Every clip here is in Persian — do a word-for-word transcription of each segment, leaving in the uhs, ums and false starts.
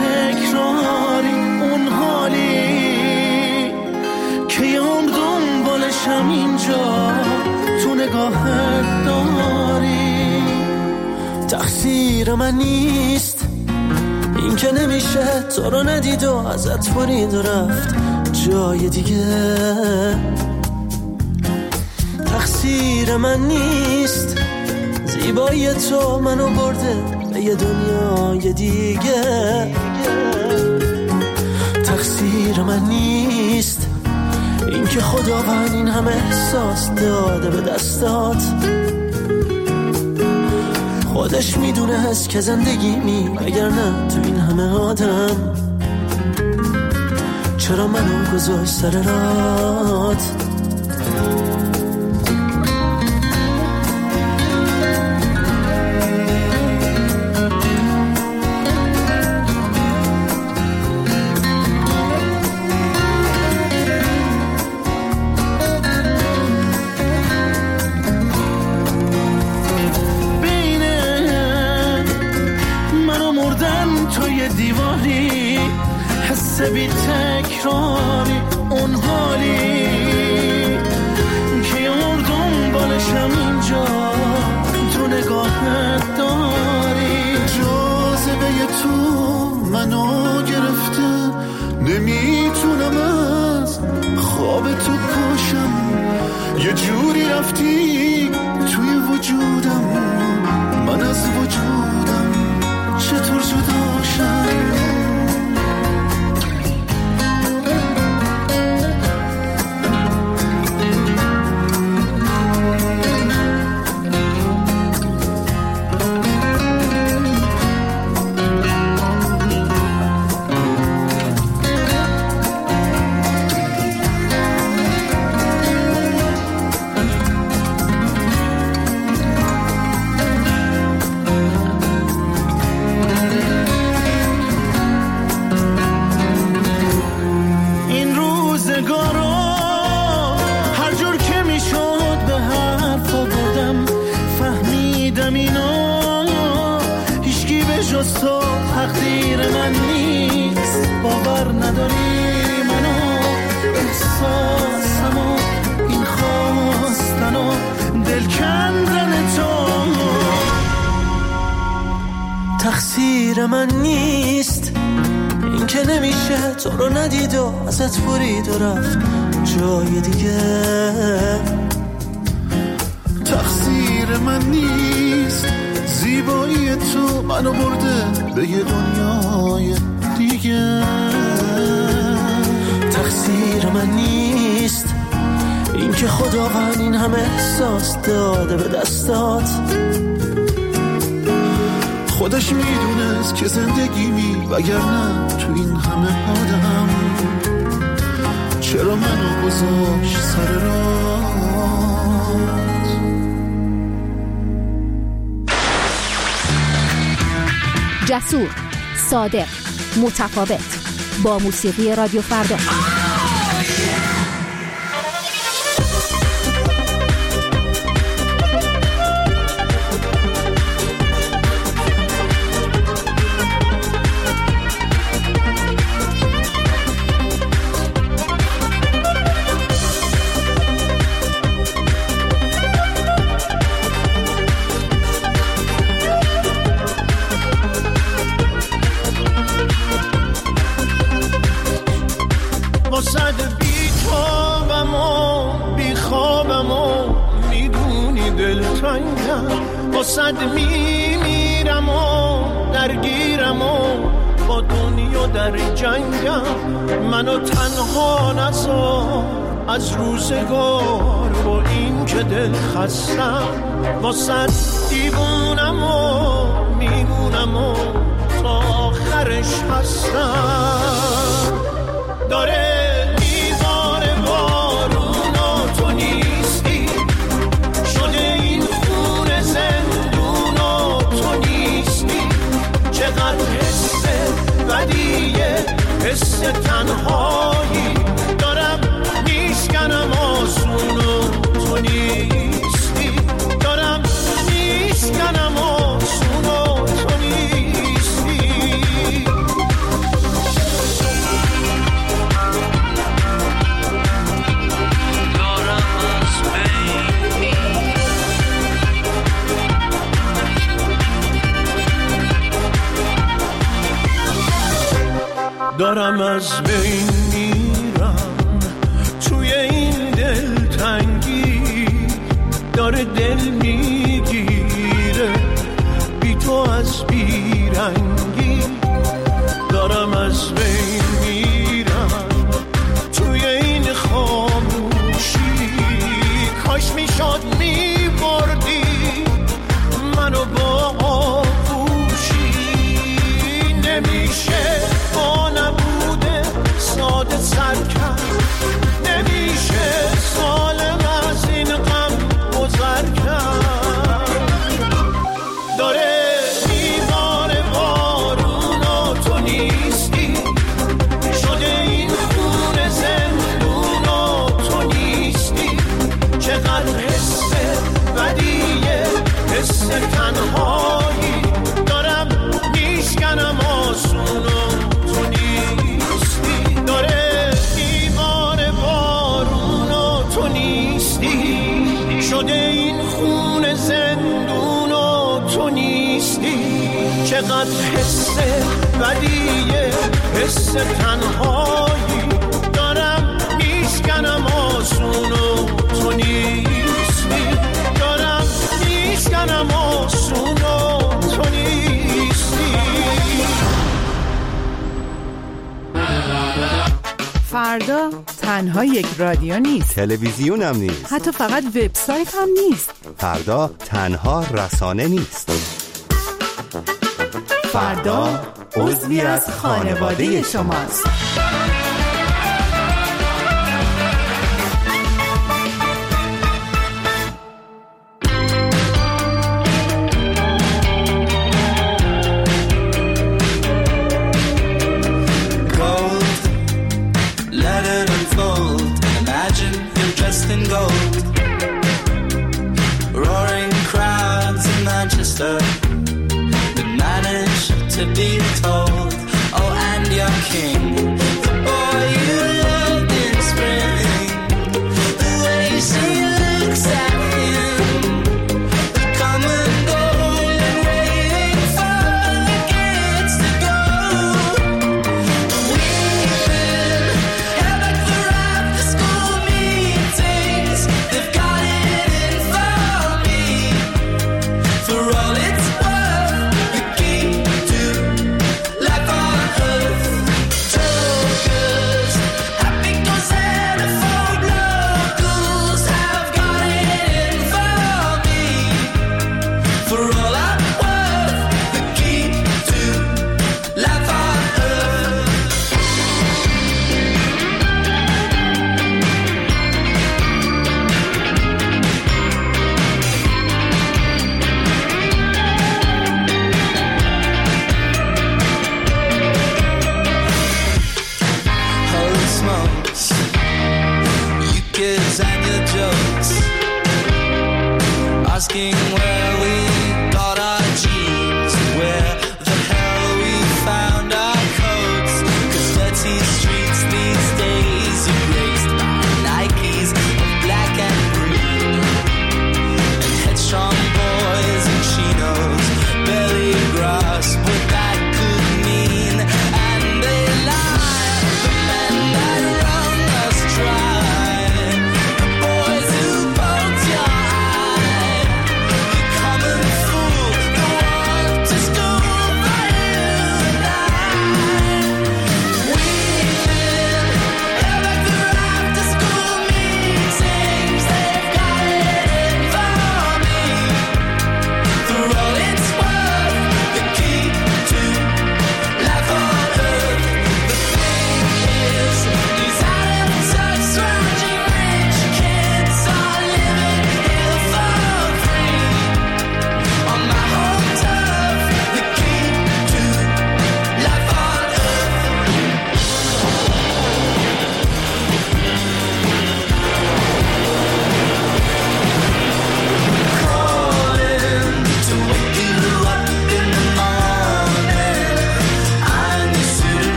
تکراری اون حالی که یه عمر دنبالشم اینجا تو نگاهت داری. تقصیر من نیست این که نمیشه تو رو ندید و ازت برید و رفت جای دیگه. تقصیر من نیست زیبایی تو منو برده به یه دنیای دیگه. تقصیر من نیست این که خداوند این همه احساس داده به دستات. خودش میدونه هست که زندگی می اگر نه تو این همه آدم چرا منو گذاشت سر رات. بی تکراری اون حالی که اون دنبالشم اینجا تو نگاهت داری. جاذبه تو منو گرفته نمیتونم از خواب تو پاشم. یه جوری رفتی توی وجودم من از وجودم چطور جداشم. تقدیر من نیست باور نداری منو احساسمو این خواستنو دل کندن تو. تقصیر من نیست این که نمیشه تو رو ندید و ازت برید و رفت جای دیگه. تقصیر من نیست زیبایی تو منو برده به یه دنیای دیگه. تقصیر من نیست این که خداوند این همه احساس داده به دستات. خودش میدونست که زندگی می وگرنه تو این همه آدم چرا منو گذاشت سر راه. جسور، صادق، متفاوت با موسیقی رادیو فردا. صد میمیرم و درگیرم و با دنیا در جنگم. منو تنها نذار از روزگار با این که دل خستم. با صد دیوونم و میمونم و تا آخرش هستم. داره حس تنهایی دارم میشکنم آسون و تو نیستی. دارم میشکنم آسون و تو نیستی. دارم از بین میرم توی این دلتنگی، داره دل میگیره بی تو از بیرنگی. دارم از بین میرم توی این خاموشی، کاش میشد میبردی منو با آغوشی. نمیشه با نبوده ساده سر کرد، نمیشه سالم از این غم گذر کرد. داره دیوار بارون و تو نیستی، شده این خونه زندون و تو نیستی. چقدر حس بدیه، حس تنهایی، دارم میشکنم آسون و تو نیستی. داره دیوار بارون و تو نیستی، شده این خون زندون و تو نیستی. چقدر حس بدیه، حس تنهایی، دارم میشکنم آسون و تو نیستی. دارم میشکنم آسون و تو نیستی. فردا تنها یک رادیو نیست، تلویزیون هم نیست، حتی فقط وبسایت هم نیست. فردا تنها رسانه نیست. فردا عضوی از خانواده شماست. To be told, oh, and your king, the boy you loved in spring, the way she looks at him, the come and go and waiting for the kids to go. We've been held up for after school meetings, they've got it in for me, for all it's worth.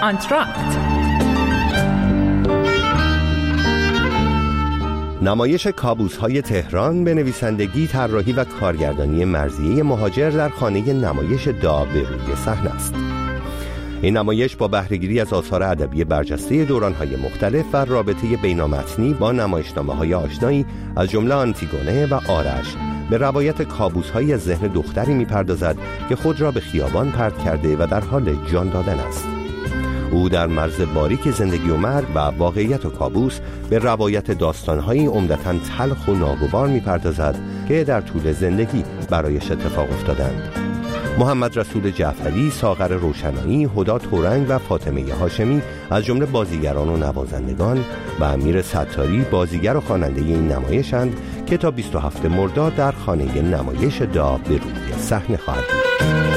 آنتراکت. نمایش کابوس‌های تهران به نویسندگی، طراحی و کارگردانی مرضیه مهاجر در خانه نمایش دا به روی صحنه است. این نمایش با بهره‌گیری از آثار ادبی برجسته دوران‌های مختلف و رابطه بینامتنی با نمایشنامه‌های آشنایی از جمله آنتیگونه و آرش به روایت کابوس‌های ذهن دختری می‌پردازد که خود را به خیابان پرت کرده و در حال جان دادن است. او در مرز باریک زندگی و مرگ و واقعیت و کابوس به روایت داستان‌های عمدتاً تلخ و ناگوار می‌پردازد که در طول زندگی برایش اتفاق افتادند. محمد رسول جعفری، ساغر روشنایی، هدی تورنگ و فاطمه هاشمی از جمله بازیگران و نوازندگان و امیر ستاری بازیگر و خواننده این نمایشند که تا بیست و هفتم مرداد در خانه نمایش دا به روی صحنه خواهد بود.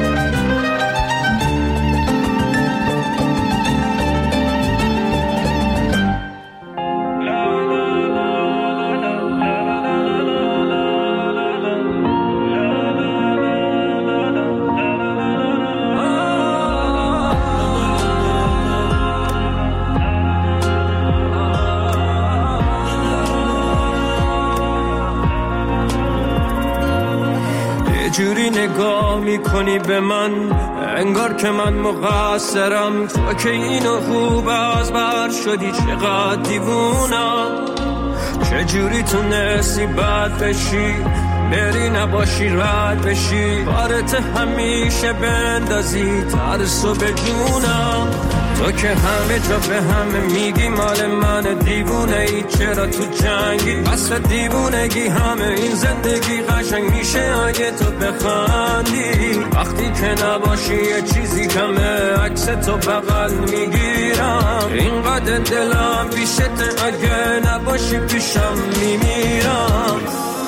جوری نگاه میکنی به من انگار که من مقصرم، تو که اینو خوب از بر شدی چقدر دیوونم، چجوری تونستی بد بشی بری نباشی رد بشی، بارت همیشه بندازی ترسو به جونم، تو که همه جا به همه میگی مال من دیوونه ای، چرا تو جنگی بس دیوونگی، همه این زندگی قشنگ میشه اگه تو بخندی، وقتی که نباشی یه چیزی کمه عکس تو بغل میگیرم، اینقدر دلم پیشت اگه نباشی پیشم میمیرم.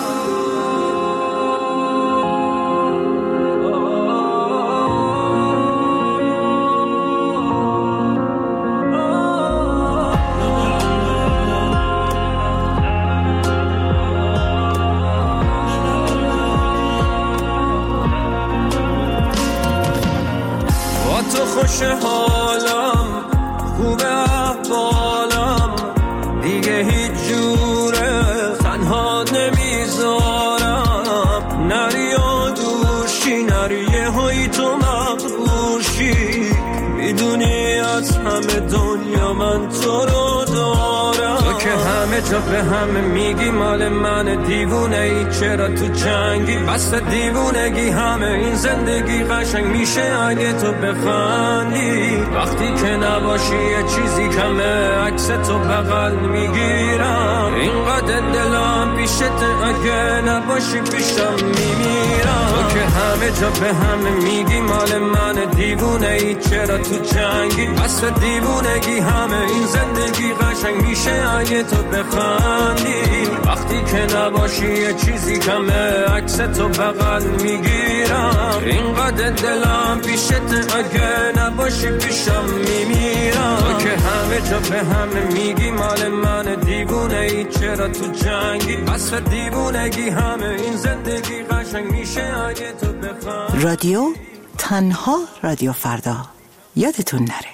خوش حالم خوب احوالم دیگه هیچ جوره تنها نمیذارم، نری و دوشی نری یه هایی تو مغروشی، میدونی از همه دنیا من تو رو دارم، تو که همه جا به همه میگی مال من دیوونه ای، چرا تو جنگی بس دیوونگی، همه این زندگی قشنگ میشه اگه تو بخندی، وقتی که نباشی یه چیزی کمه عکس تو بغل میگیرم، اینقدر دلم پیشت اگه نباشی پیشم میمیرم، تو که همه جا به همه میگی مال من دیوونه ای، چرا تو جنگی بس دیوونگی، همه این زندگی قشنگ میشه اگه تو بخندی، وقتی که نباشی یه چیزی کمه عکس تو بغل میگیرم، اینقدر دلم پیشت اگه نباشی پیشم میمیرم، تو که همه جا به همه میگی مال من دیوونه ای، چرا تو جنگی بس دیوونگی، همه این زندگی قشنگ میشه اگه تو بخندی. رادیو تنها رادیو فردا، یادتون نره.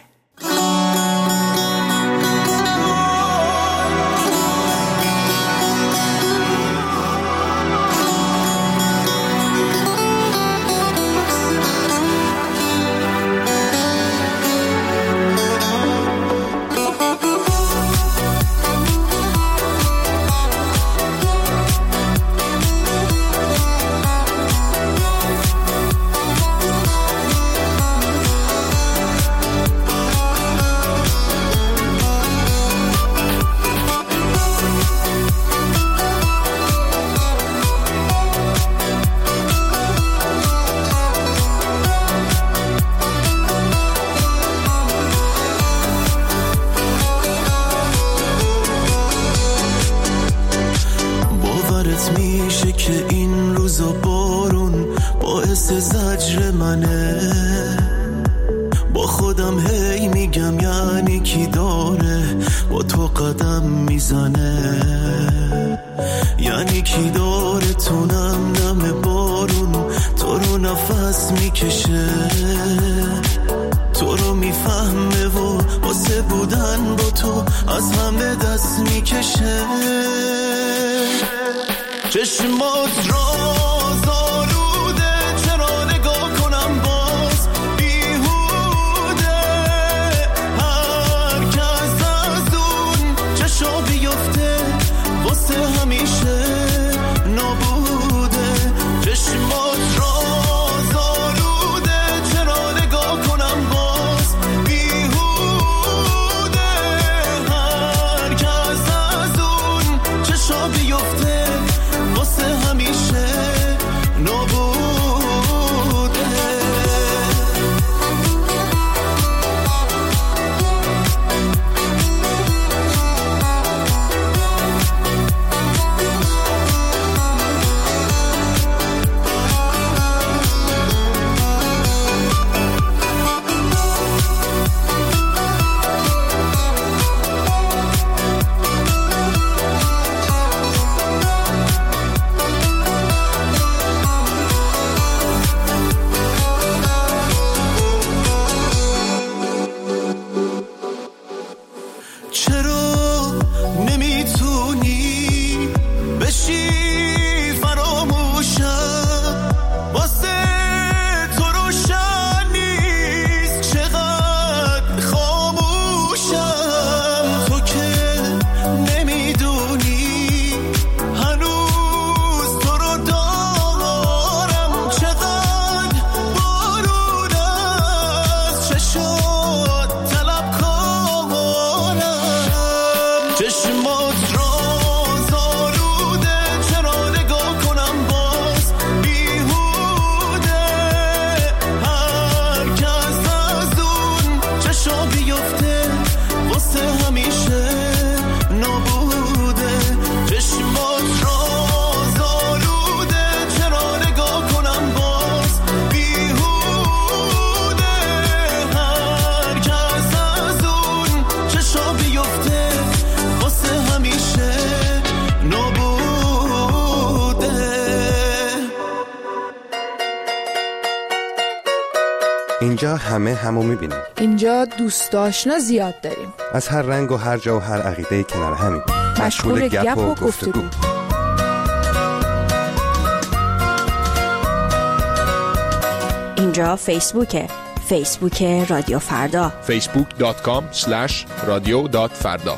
میشه که این روزا بارون باعث زجر منه، با خودم هی میگم یعنی کی داره با تو قدم میزنه، یعنی کی داره تو نم نم بارون تو رو نفس میکشه، تو رو میفهمه میکشه چشمات را زاروده چرا نگاه کنم باز بیهوده هر کس از اون چشا بیفته واسه همیشه نابوده چشمات را زاروده چرا نگاه کنم باز بیهوده هر کس از اون چشا بیفته واسه همیشه نابوده اینجا همه همو میبینیم. اینجا دوست آشنا زیاد داریم. از هر رنگ و هر جا و هر عقیده کنار همیم. مشغول گپ و گفتگو. اینجا فیسبوکه. فیسبوک رادیو فردا. فیسبوک دات کام اسلش رادیو دات فردا.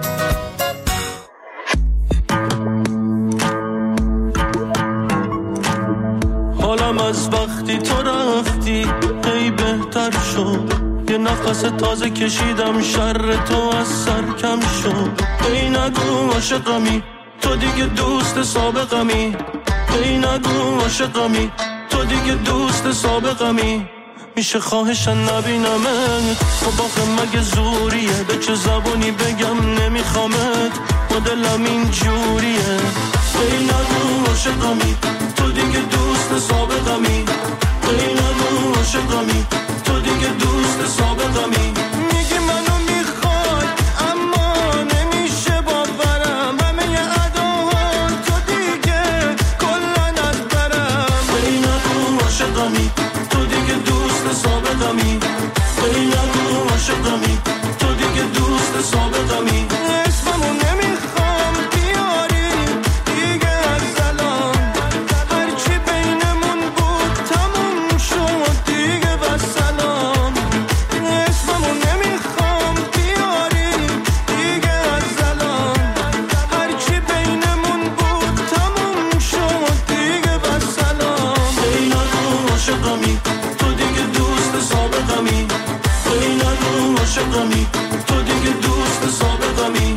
حالم از وقتی تو رفتی ای بهتر شد یه نفس تازه کشیدم شر تو از سر کم شد ای نگو عاشقمی تو دیگه دوست سابقمی ای نگو عاشقمی تو دیگه دوست سابقمی میشه خواهشن نبینمت خب آخه مگه زوریه به چه زبونی بگم نمیخوامت با دلم این جوریه ای نگو عاشقمی تو دیگه دوست سابقمی ای نگو عاشقمی تو دیگه دوست سابقمی میگی منو میخوای اما نمیشه باورم همه اداها تو دیگه کلن از برم ای نگو عاشقمی تو دیگه دوست سابقمی ای نگو عاشقمی تو دیگه دوست سابقمی اسممو نمیخوام بیاری دیگه از الان هرچی بینمون بود تموم شد دیگه بسلام اسممو نمیخوام بیاری دیگه از الان هرچی بینمون بود تموم شد دیگه بسلام ای نگو عاشقمی تو دیگه دوست سابقمی ای نگو عاشقمی تو دیگه دوست سابقمی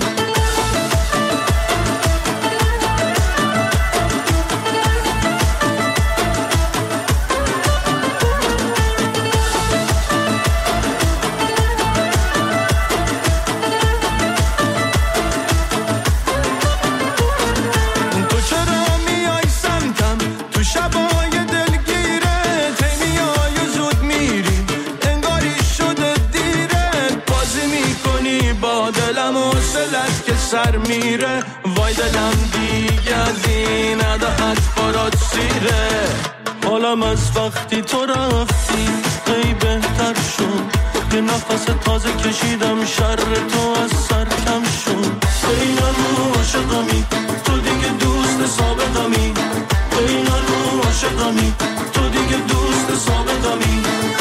تو چرا میای سمتم تو شبای دلگیره تیمیای زود میری انگاری شده دیره بازی میکنی با دلم و سلت که سر میره وای دلم دیگه از این عداعت برات سیره حالم از وقتی تو رفتی ای بهتر شد یه نفس تازه کشیدم شر تو از سر کم شد ای نگو عاشقمی تو دیگه دوست ثابتمی ای نگو عاشقمی تو دیگه دوست ثابتمی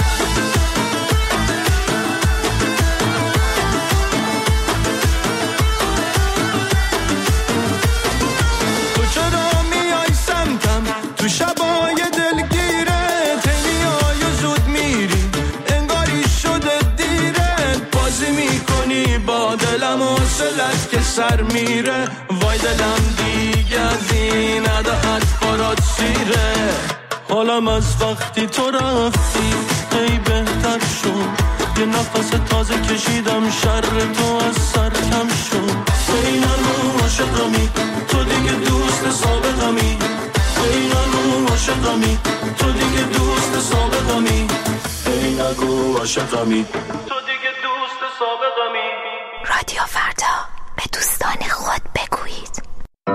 تو چرا میای سمتم تو شبای دلگیره تمیای زود میری انگاری شده دیره بازی میکنی با دلم و سلت که سر میره وای دلم دیگه از این عدهت برات سیره حالم از وقتی تو رفتی ای بهتر شد یه نفس تازه کشیدم شر تو از سر کم شد ای نگو عاشقمی تو دیگه دوست ثابتمی ای نگو عاشقمی تو دیگه دوست ثابتمی ای نگو عاشقمی تو دیگه دوست ثابتمی رادیو فردا به دوستان خود بگویید.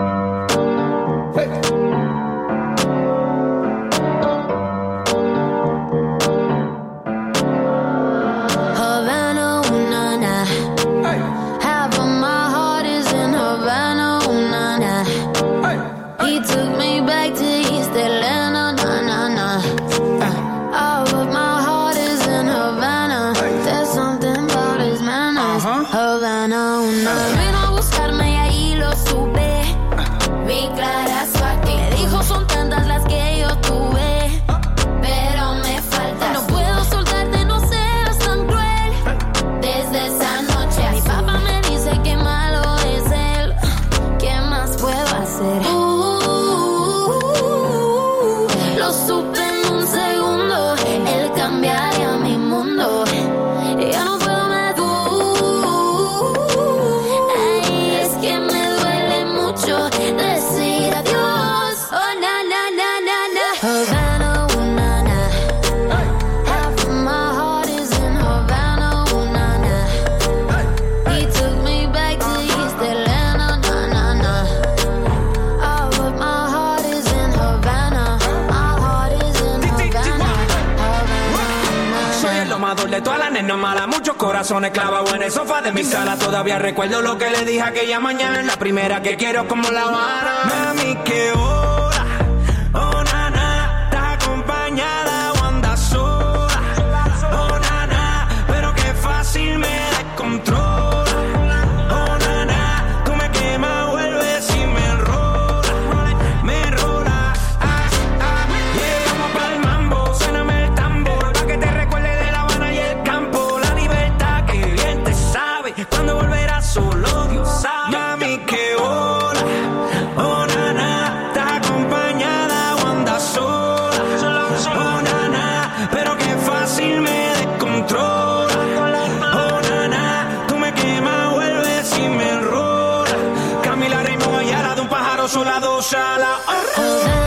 Corazones clavados en el sofá de mi sala. Todavía recuerdo lo que le dije aquella mañana. La primera que quiero como La Habana. Mami, qué hora. Oh, nana, estás acompañada o andas sola. Oh, nana, pero qué fácil me descontrola. Oh, nana, tú me quemas, vuelves y me enrola. Me enrola. Ah, ah, llegamos pa'l mambo. Suéname el tambor pa' que te recuerde de La Habana y el campo. Cuando volverás solo Dios sabe. Mami, qué hora. Oh, nana, estás acompañada o andas sola. Oh, nana, pero qué fácil me descontrola. Oh, nana, tú me quemas, vuelves y me enrola. Camila Raymond Ayala de un pájaro sola, dos alas. Oh, oh.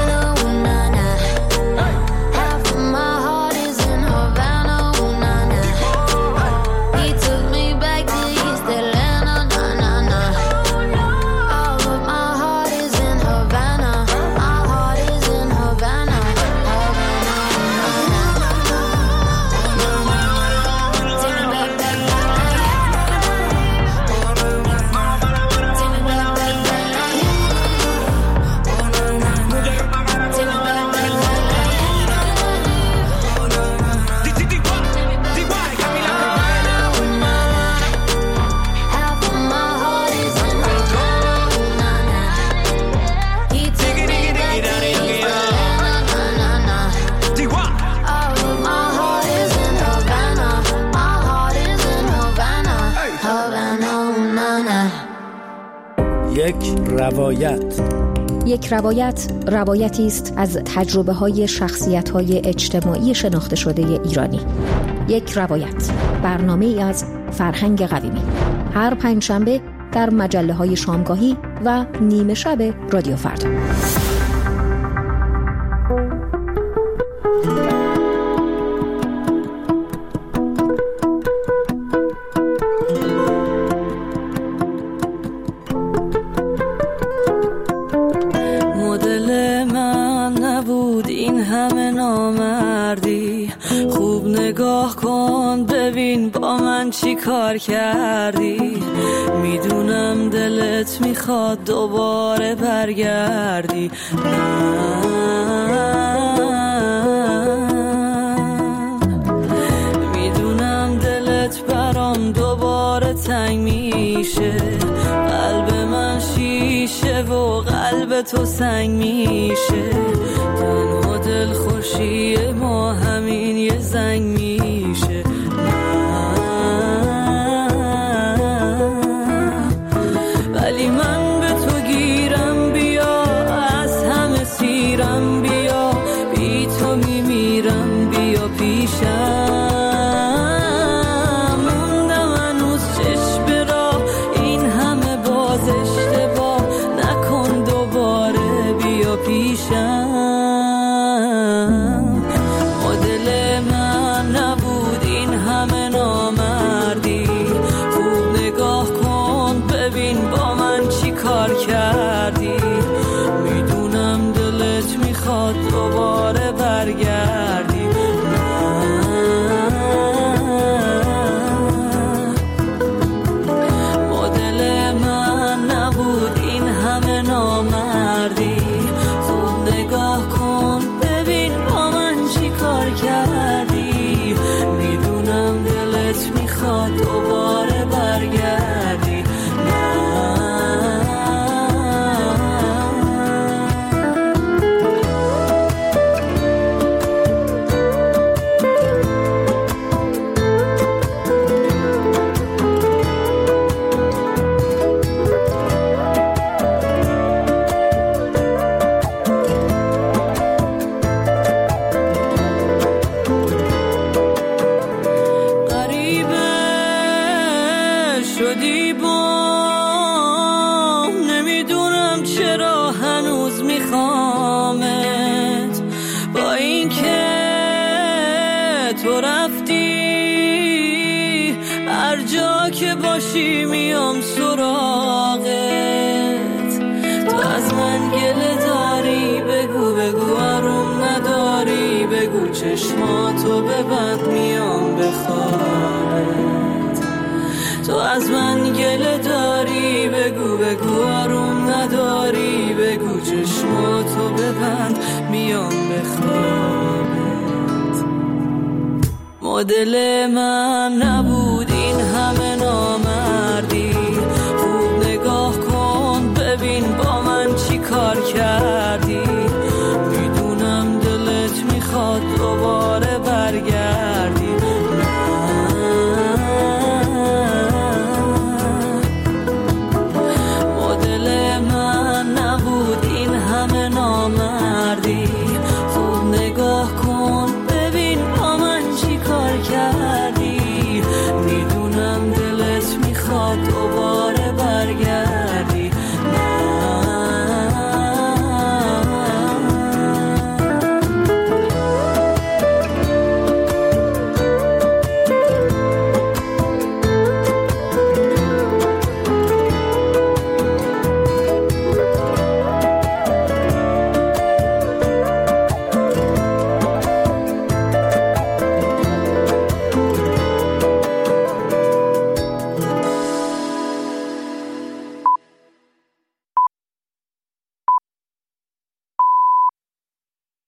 یک روایت. یک روایت روایتی است از تجربه های شخصیت های اجتماعی شناخته شده ایرانی. یک روایت، برنامه ای از فرهنگ قویمی، هر پنجشنبه در مجله های شامگاهی و نیمه شب رادیو فردا. نبود این همه نامردی. خوب نگاه کن ببین با من چی کار کردی. میدونم دلت میخواد دوباره برگردی. میدونم دلت برام دوباره تنگ میشه. قلب من شیشه و قلب تو سنگ میشه. تنها دل خوشی ما همین یه زنگ میشه. ولی من به تو گیرم بیا، از همه سیرم بیا، بی تو میمیرم بیا پیشم. مدل من نبود این همه نامردی. خوب نگاه کن ببین با من چی کار کردی. میدونم دلت میخواد دوباره برگردی. مدل من نبود این همه نامردی. خوب نگاه کن ببین با من چی کار کردی. میدونم دلت میخواد دوباره برگردی. شدی با نمیدونم چرا هنوز میخوامت. با این که تو رفتی هر جا که باشی میام سراغت. تو از من گله داری بگو بگو آروم نداری. بگو چشماتو ببند میام بخوابت. تو از من گله داری بگو بگو آروم نداری. بگو چشماتو ببند میام بخوابت. مدل من نبود این همه نامردی.